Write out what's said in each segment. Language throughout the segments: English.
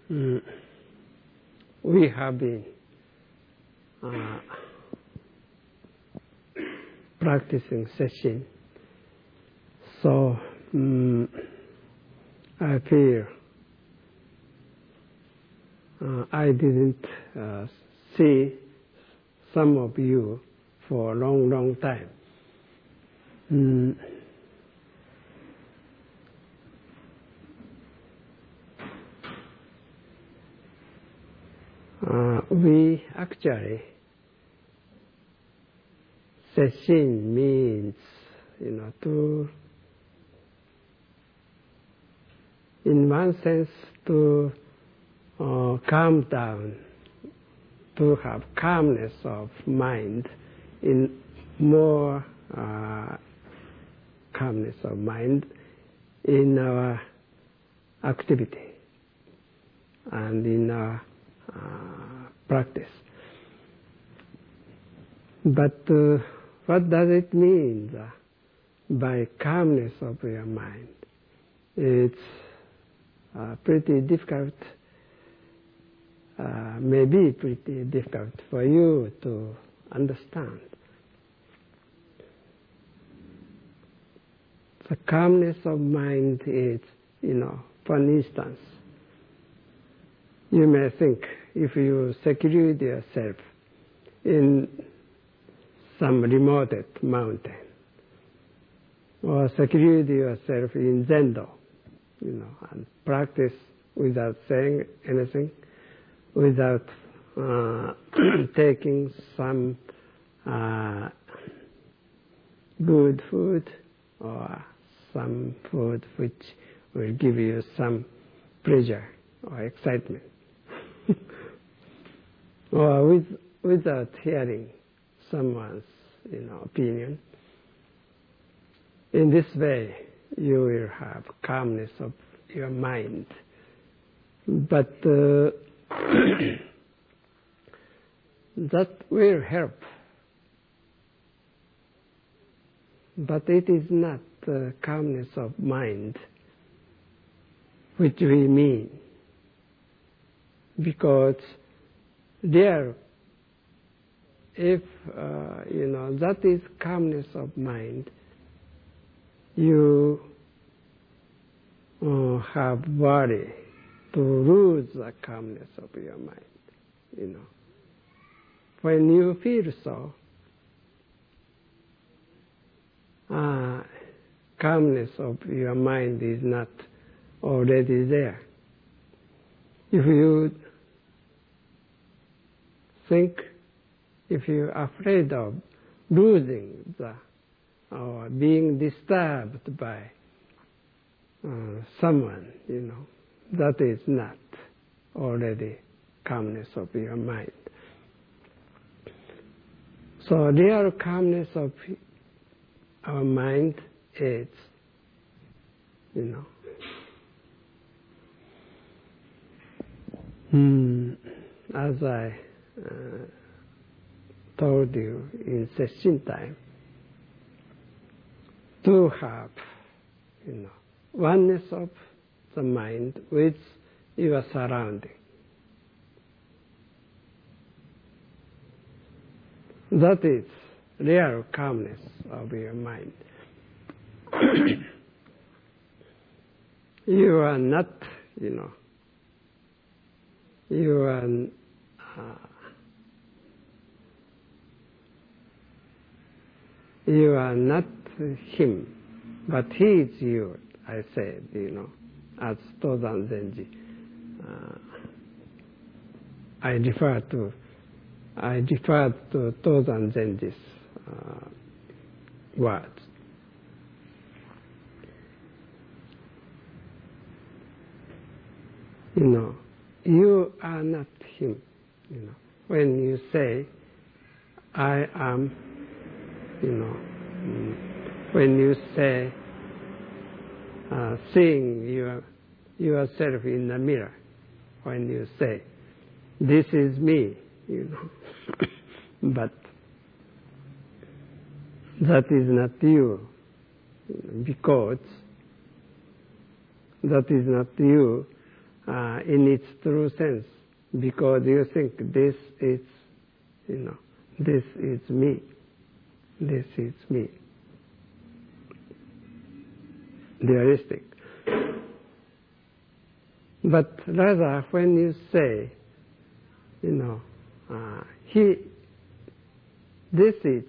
we have been practicing sesshin. So I feel I didn't see some of you for a long, long time. We actually, sesshin means, to, in one sense, to calm down, to have calmness of mind, in more calmness of mind in our activity and in our practice. But what does it mean by calmness of your mind? It's pretty difficult, maybe pretty difficult for you to understand. The calmness of mind is, for instance, you may think if you seclude yourself in some remote mountain, or seclude yourself in Zendo, and practice without saying anything, without taking some good food or some food which will give you some pleasure or excitement, or without hearing someone's opinion. In this way, you will have calmness of your mind. But that will help. But it is not calmness of mind which we mean, because there, if that is calmness of mind, you have worry to lose the calmness of your mind. When you feel so, calmness of your mind is not already there. If you think, if you're afraid of losing or being disturbed by someone, that is not already calmness of your mind. So real calmness of our mind is, as I told you in sesshin time, to have, oneness of the mind with your surrounding. That is real calmness of your mind. You are not, you are not him, but he is you, I said, as Tozan Zenji. I referred to Tozan Zenji's words. You are not him. When you say, I am, when you say, seeing yourself in the mirror, when you say, this is me, but that is not you, because that is not you in its true sense, because you think this is, this is me. This is me. Dualistic. But rather, when you say, this is,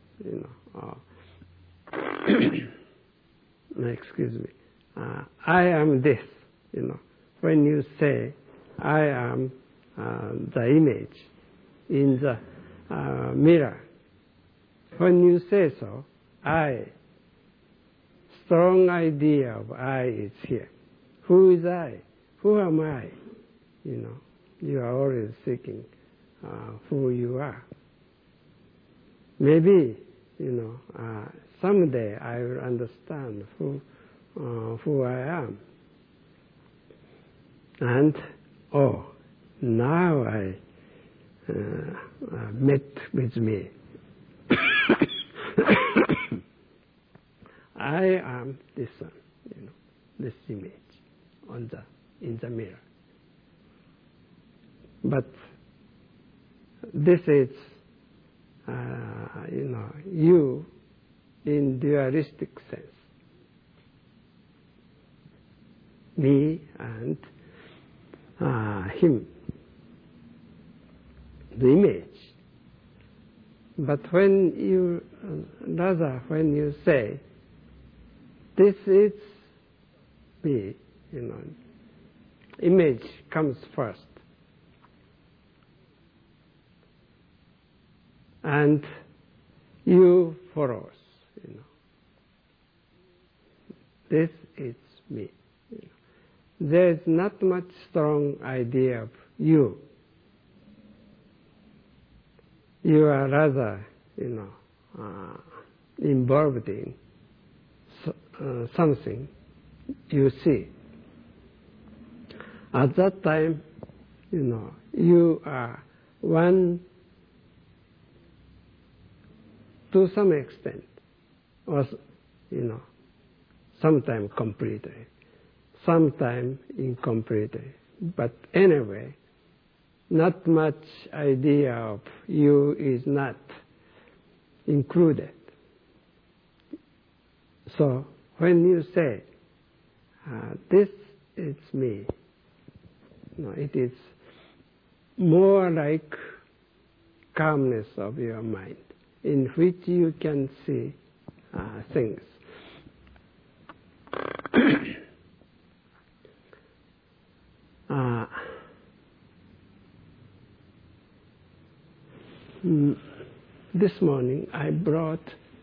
excuse me, I am this, when you say, I am the image in the mirror, when you say so, I, strong idea of I is here. Who is I? Who am I? You are always seeking who you are. Maybe, someday I will understand who I am. And, now I met with me. I am this one, this image in the mirror. But this is, you in dualistic sense. Me and him, the image. But when you say, this is me, image comes first. And you follows, This is me. There is not much strong idea of you. You are rather, involved in something you see. At that time, you are one to some extent, or, sometimes completely, sometimes incompletely. But anyway, not much idea of you is not included. So when you say, this is me, it is more like calmness of your mind, in which you can see things. This morning I brought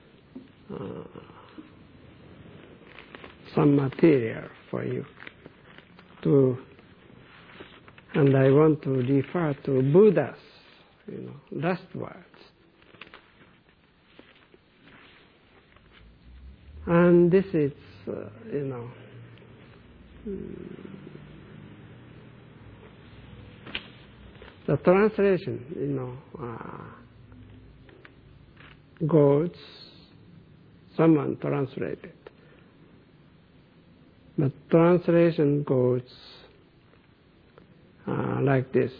some material for you and I want to refer to Buddha's, last words. And this is, the translation, goes, someone translated. The translation goes like this.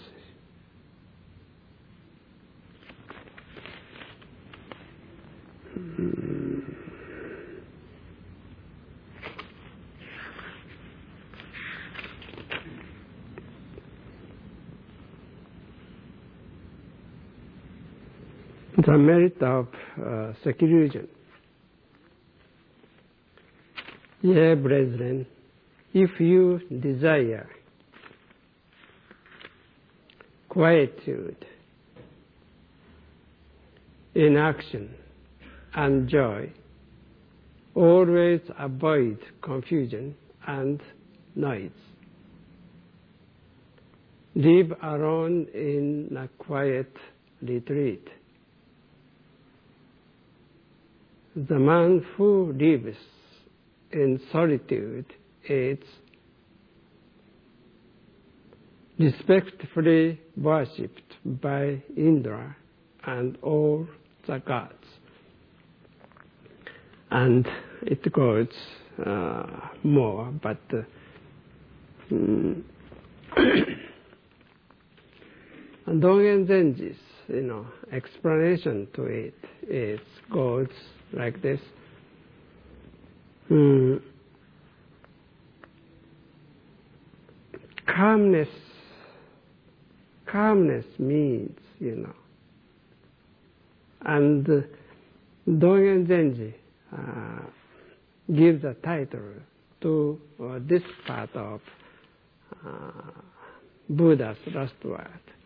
The merit of seclusion. Yea, brethren, if you desire quietude in action and joy, always avoid confusion and noise. Live alone in a quiet retreat. The man who lives in solitude is respectfully worshipped by Indra and all the gods. And it goes more, but Dogen Zenji's, explanation to it goes like this. Calmness means, and Dogen Zenji gives a title to this part of Buddha's last word.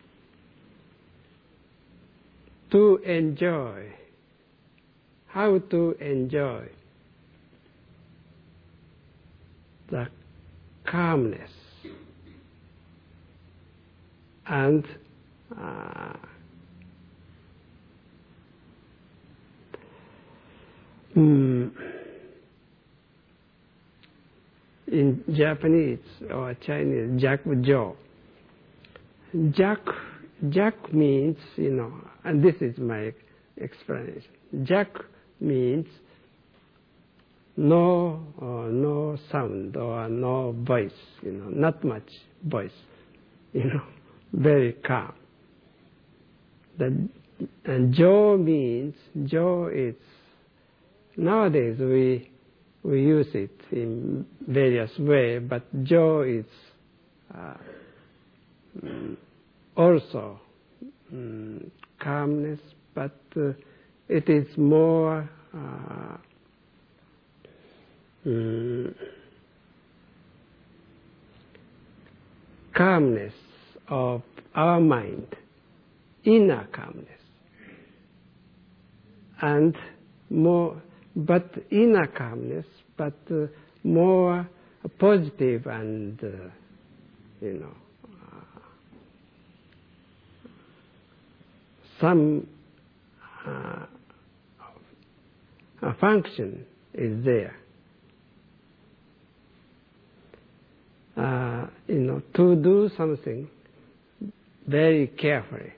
To enjoy. How to enjoy the calmness and in Japanese or Chinese, Jakjo. Jak means, and this is my explanation. Jak means no sound or no voice, not much voice, very calm. And Jo means, Jo is, nowadays we use it in various ways, but Jo is also calmness, but it is more calmness of our mind, inner calmness, and more, but inner calmness, but more positive and some function is there. To do something very carefully,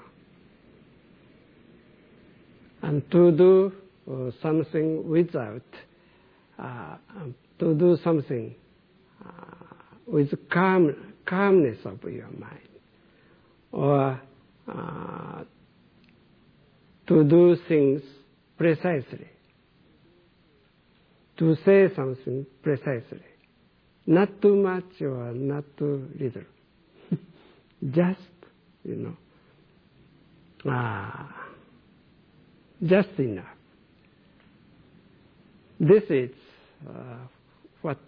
and to do something without, to do something with calmness of your mind, or to do things precisely, to say something precisely, not too much or not too little, just, just enough. This is what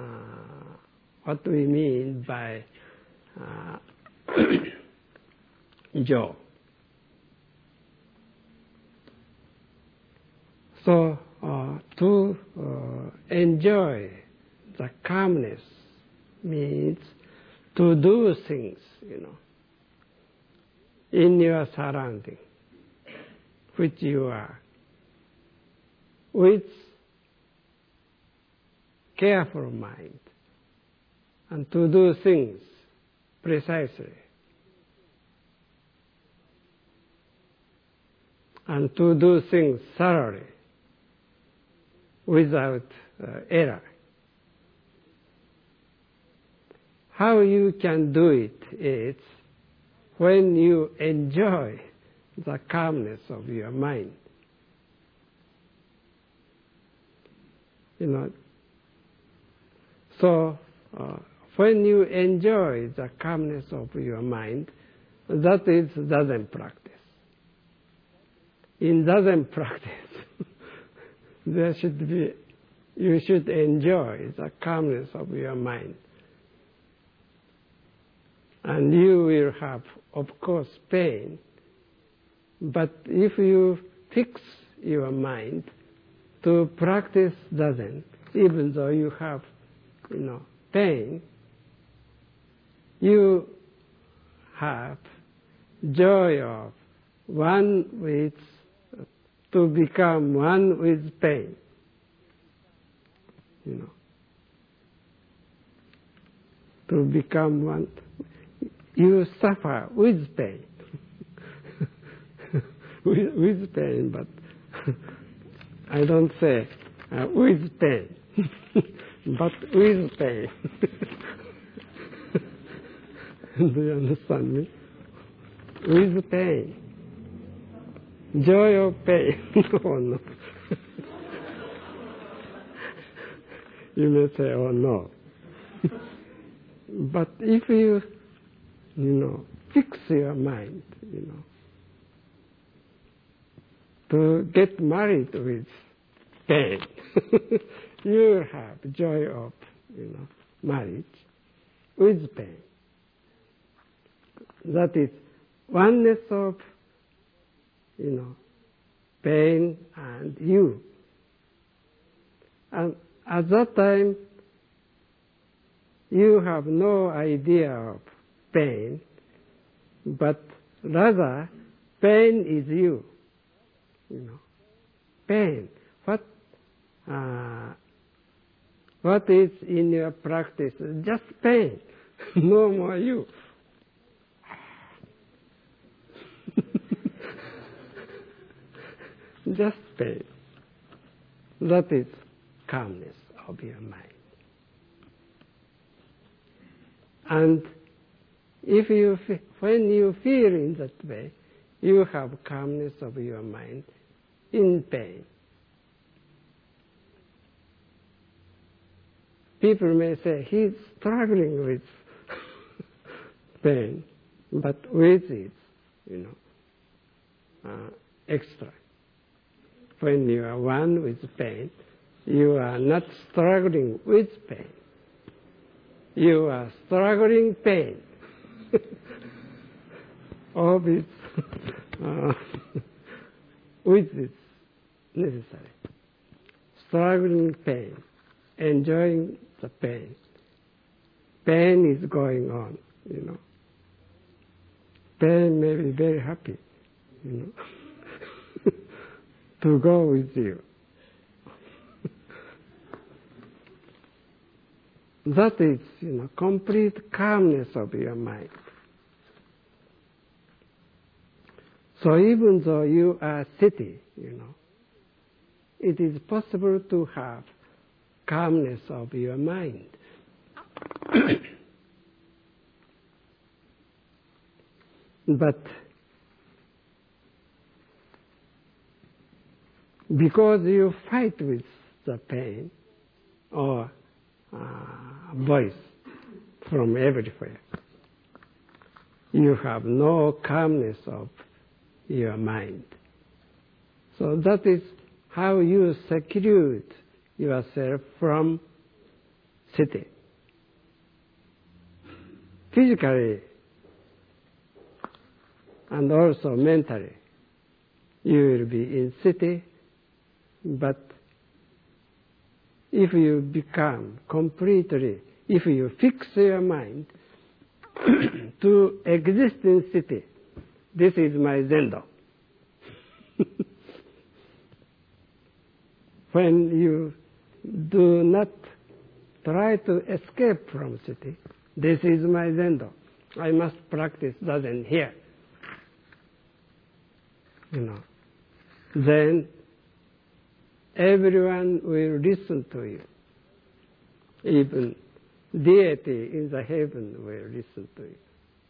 we mean by Jo. So to enjoy the calmness means to do things, in your surrounding, which you are, with careful mind, and to do things precisely, and to do things thoroughly, without error. How you can do it is when you enjoy the calmness of your mind. So when you enjoy the calmness of your mind, that is Zazen practice. In Zazen practice, you should enjoy the calmness of your mind. And you will have, of course, pain. But if you fix your mind to practice Zazen, even though you have, pain, you have joy of one with, to become one with pain. To become one. You suffer with pain. with pain, but I don't say with pain, but with pain. Do you understand me? With pain. Joy of pain. Oh no. You may say, oh no. But if you fix your mind, to get married with pain, you have joy of, marriage with pain. That is oneness of, pain and you. And at that time, you have no idea of pain, but rather pain is you. Pain. What is in your practice? Just pain. No more you. Just pain. That is calmness of your mind. And when you feel in that way, you have calmness of your mind in pain. People may say, he's struggling with pain, but with it, extra. When you are one with pain, you are not struggling with pain. You are struggling pain. Of it, with it necessary. Struggling pain, enjoying the pain. Pain is going on, Pain may be very happy, to go with you. That is, complete calmness of your mind. So even though you are sitting, it is possible to have calmness of your mind. But because you fight with the pain or voice from everywhere, you have no calmness of your mind. So that is how you seclude yourself from sitting. Physically and also mentally, you will be in sitting, but if you become completely, if you fix your mind to exist in sitting, this is my zendo. When you do not try to escape from sitting, this is my zendo. I must practice that in here. Then everyone will listen to you. Even deity in the heaven will listen to you.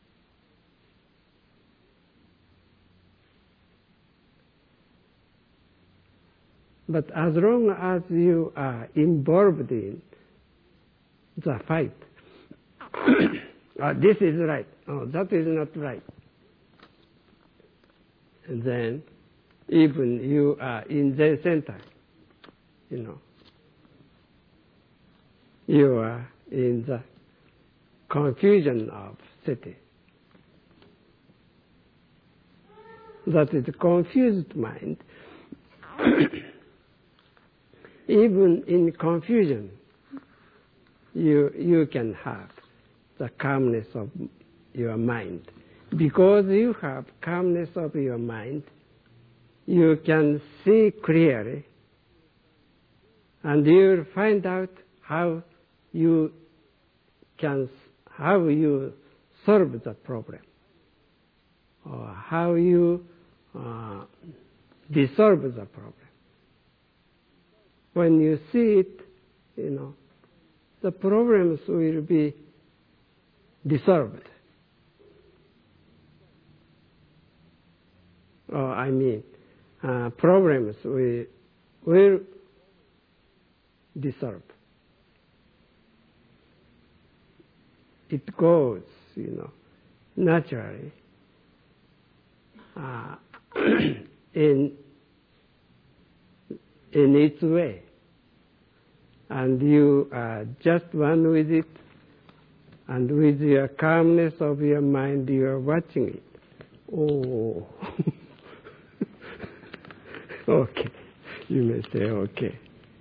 But as long as you are involved in the fight, this is right, that is not right, and then even you are in Zen center, you are in the confusion of sitting. That is confused mind. Even in confusion, you can have the calmness of your mind. Because you have calmness of your mind, you can see clearly, and you will find out how you solve the problem, or how you dissolve the problem. When you see it, the problems will be dissolved. problems will dissolve. It goes, naturally in its way, and you are just one with it, and with your calmness of your mind, you are watching it. Oh, okay. You may say, okay.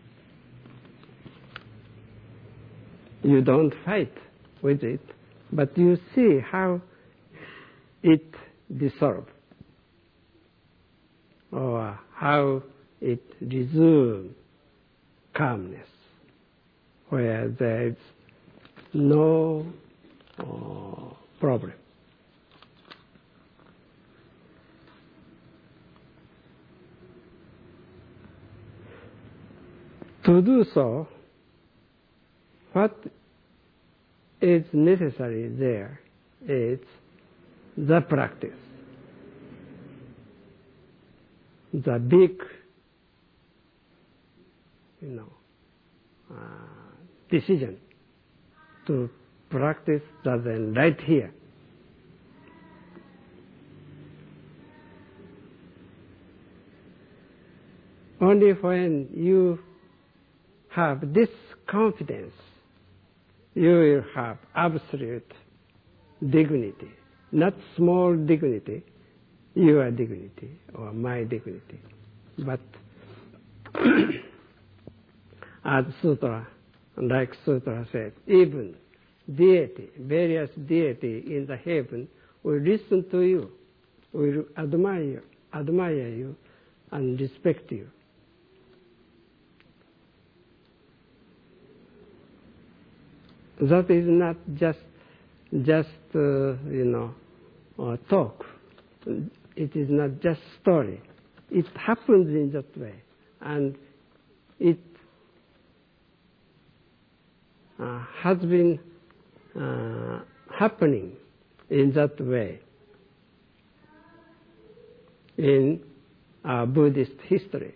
You don't fight with it, but you see how it dissolves, or how it resumes calmness, where there is no problem. To do so, what is necessary there is the practice, the big, decision to practice the Zen right here. Only when you have this confidence, you will have absolute dignity, not small dignity, your dignity or my dignity, but as Sutra, like Sutra says, even deity, various deity in the heaven will listen to you, will admire you and respect you. That is not just talk. It is not just story. It happens in that way, and it has been happening in that way in Buddhist history.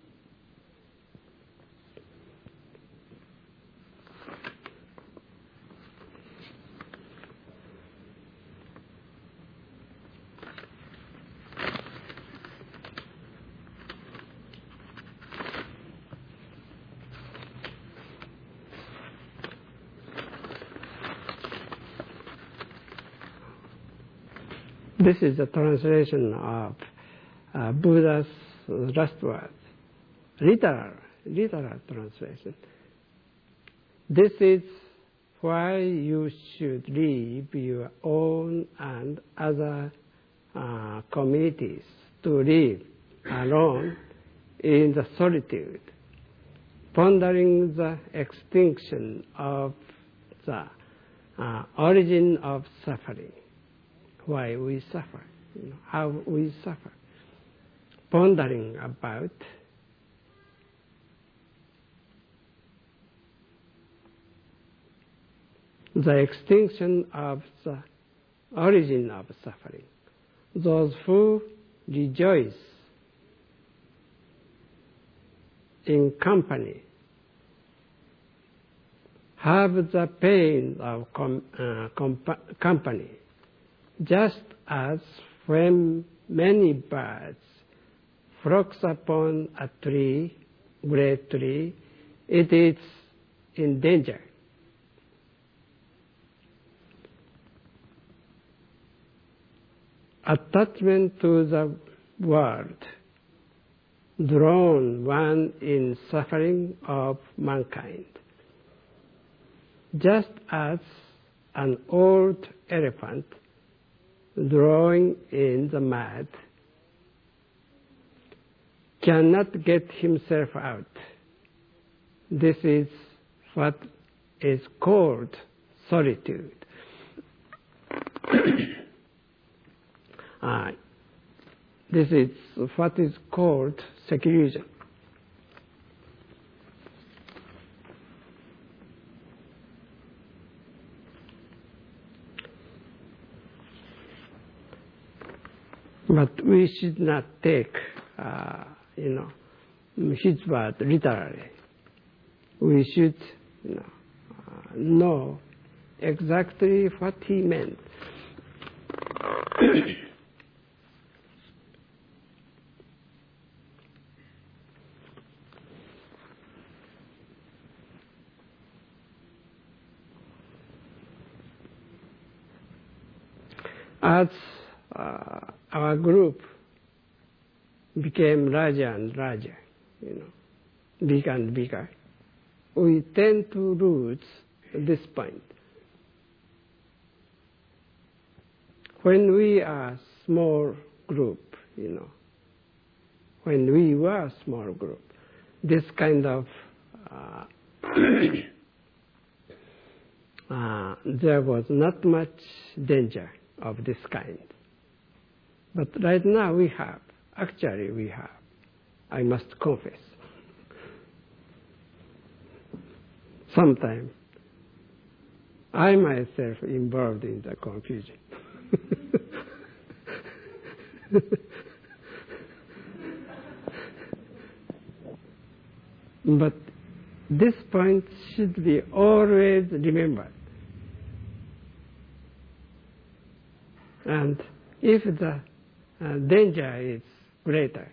This is the translation of Buddha's last words, literal translation. This is why you should leave your own and other communities to live alone in the solitude, pondering the extinction of the origin of suffering. Why we suffer, how we suffer, pondering about the extinction of the origin of suffering. Those who rejoice in company have the pain of company, just as when many birds flocks upon a tree, great tree, it is in danger. Attachment to the world drown one in suffering of mankind, just as an old elephant drawing in the mud cannot get himself out. This is what is called solitude. This is what is called seclusion. But we should not take, his word literally. We should, know exactly what he meant. As our group became larger and larger, bigger and bigger, we tend to lose this point. When we are a small group, when we were a small group, this kind of there was not much danger of this kind. But right now we have, I must confess. Sometimes I myself involved in the confusion. But this point should be always remembered. And if the danger is greater,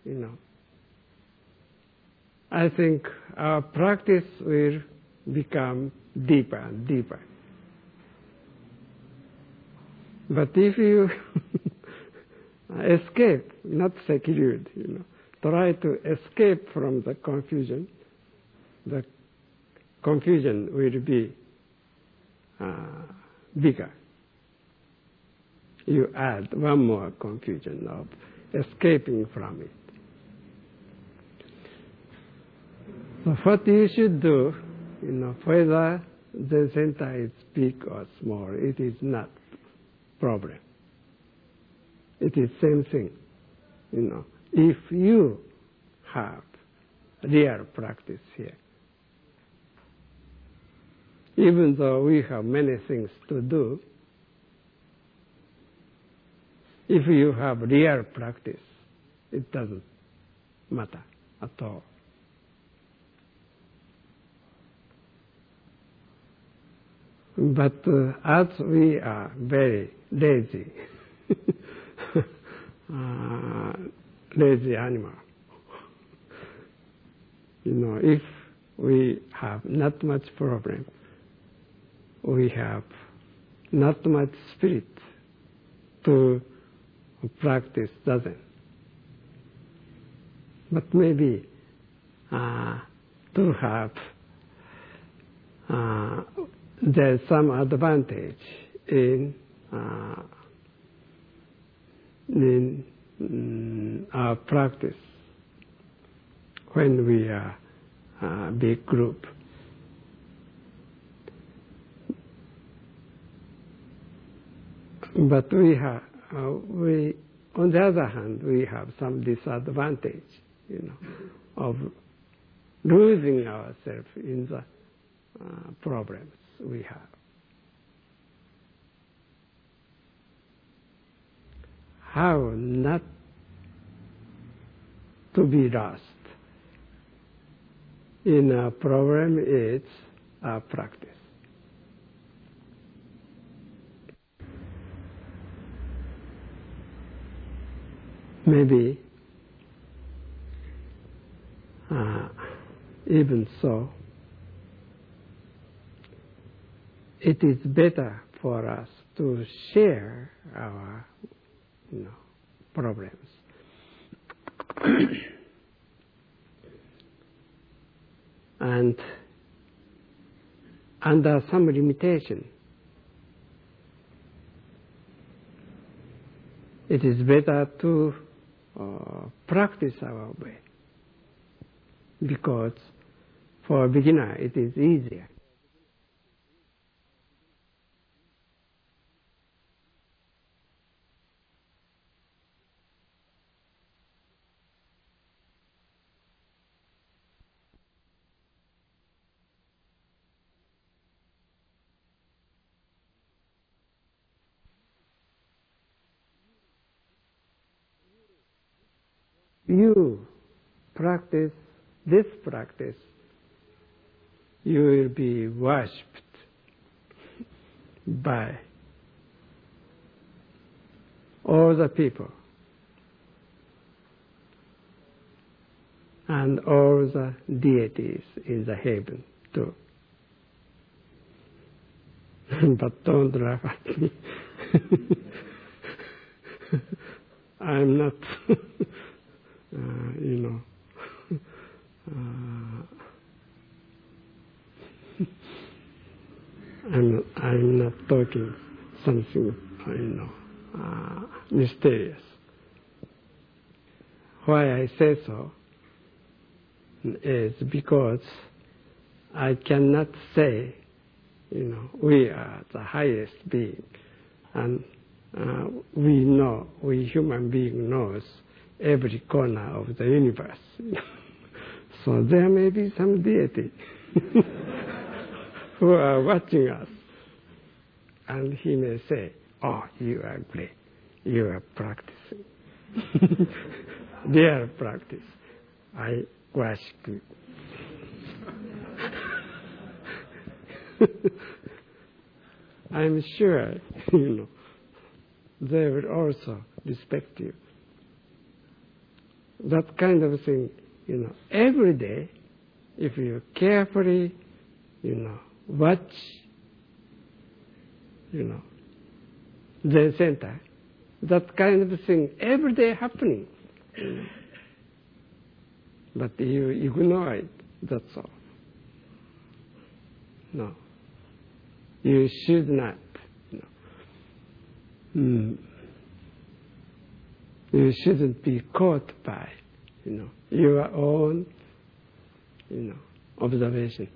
I think our practice will become deeper and deeper. But if you escape, not seclude, try to escape from the confusion will be bigger. You add one more confusion of escaping from it. So what you should do, whether the center is big or small, it is not problem. It is same thing. If you have real practice here, even though we have many things to do, if you have real practice, it doesn't matter at all. But as we are very lazy, lazy animal, if we have not much problem, we have not much spirit to practice, doesn't. But maybe to have there's some advantage in our practice when we are a big group. But on the other hand, we have some disadvantage, of losing ourselves in the problems we have. How not to be lost in a problem is our practice. Maybe even so, it is better for us to share our problems. And under some limitation, it is better to practice our way, because for a beginner it is easier. you practice this practice, you will be worshipped by all the people and all the deities in the heaven too. But don't laugh at me. I'm not, I'm not talking something, mysterious. Why I say so is because I cannot say, we are the highest being, and we human being knows every corner of the universe. So there may be some deity who are watching us, and he may say, "Oh, you are great. You are practicing." Their practice. I worship you. I'm sure, they will also respect you. That kind of thing, every day, if you carefully, watch, Zen center, that kind of thing every day happening. But you ignore it, that's all. No. You should not. You shouldn't be caught by, your own, observation.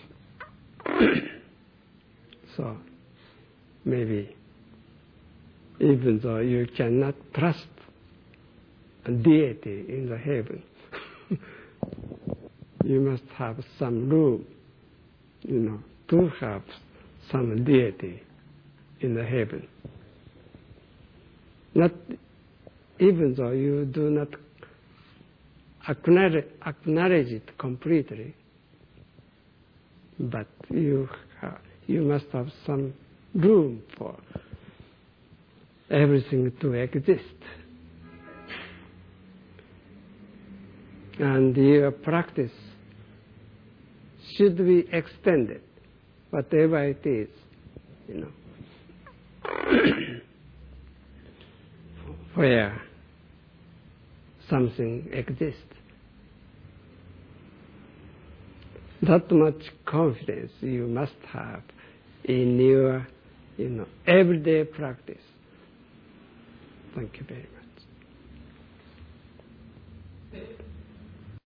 So, maybe, even though you cannot trust a deity in the heaven, you must have some room, to have some deity in the heaven. Not even though you do not acknowledge it completely, but you must have some room for everything to exist. And your practice should be extended, whatever it is, where something exists. That much confidence you must have in your, everyday practice. Thank you very much.